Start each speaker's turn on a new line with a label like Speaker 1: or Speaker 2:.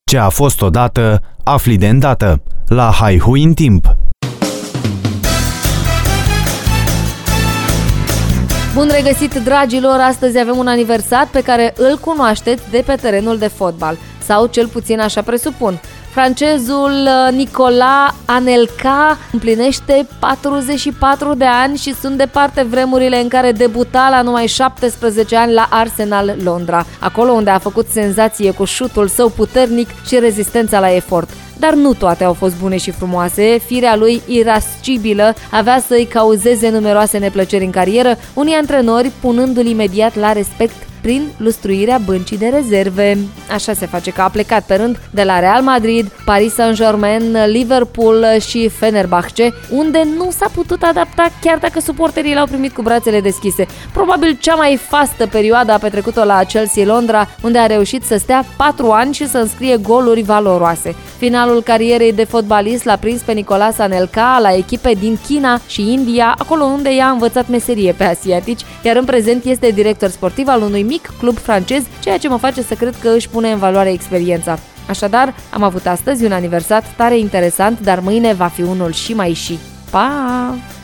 Speaker 1: Ce a fost odată, afli de îndată. La Haihui în timp.
Speaker 2: Bun regăsit, dragilor! Astăzi avem un aniversat pe care îl cunoașteți de pe terenul de fotbal. Sau cel puțin așa presupun. Francezul Nicolas Anelka împlinește 44 de ani și sunt departe vremurile în care debuta la numai 17 ani la Arsenal Londra, acolo unde a făcut senzație cu șutul său puternic și rezistența la efort. Dar nu toate au fost bune și frumoase, firea lui irascibilă avea să-i cauzeze numeroase neplăceri în carieră, unii antrenori punându-l imediat la respect prin lustruirea băncii de rezerve. Așa se face că a plecat pe rând de la Real Madrid, Paris Saint-Germain, Liverpool și Fenerbahce, unde nu s-a putut adapta chiar dacă suporterii l-au primit cu brațele deschise. Probabil cea mai fastă perioadă a petrecut-o la Chelsea Londra, unde a reușit să stea 4 ani și să înscrie goluri valoroase. Finalul carierei de fotbalist l-a prins pe Nicolas Anelka la echipe din China și India, acolo unde i-a învățat meserie pe asiatici, iar în prezent este director sportiv al unui mic club francez, ceea ce mă face să cred că își pune în valoare experiența. Așadar, am avut astăzi un aniversat tare interesant, dar mâine va fi unul și mai și. Pa!